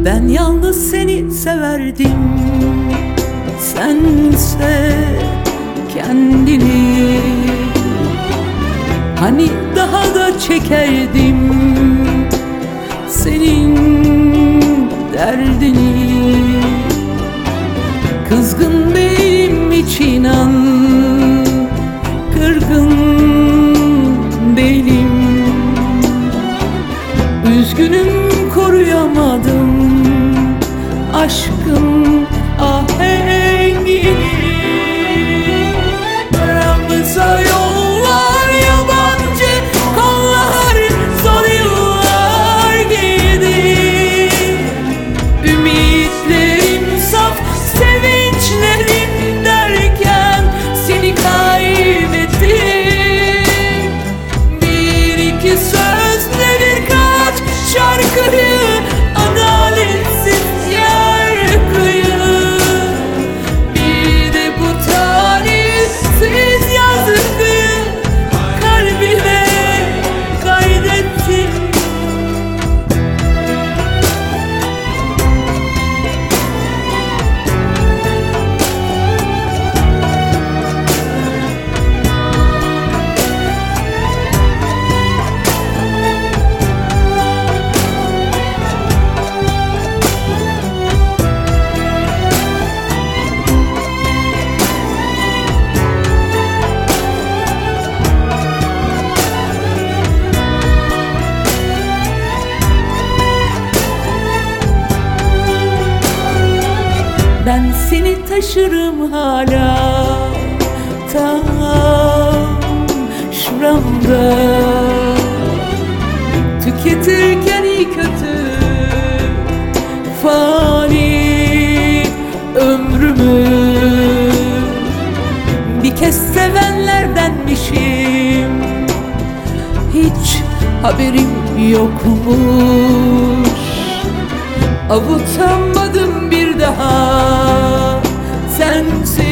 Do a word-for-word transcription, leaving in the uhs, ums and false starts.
Ben yalnız seni severdim, sense kendini. Hani daha da çekerdim senin derdini. Kızgın benim hiç inan, kırgın değilim. Üzgünüm, koruyamadım aşkın ahengini. Aramıza yollar yabancı, kollar zor yıllar girdi. Ümitlerim saf, sevinçlerim derken seni kaybettim. Bir iki sözle birkaç şarkıyı, adaletsiz yargıyı, bir de bu talihsiz yazgıyı kalbime kaydettim. Ben seni taşırım hala tam şuramda. Tüketirken iyi kötü fani ömrümü, bir kez sevenlerdenmişim, hiç haberim yokmuş. Avutamadım bir daha sensiz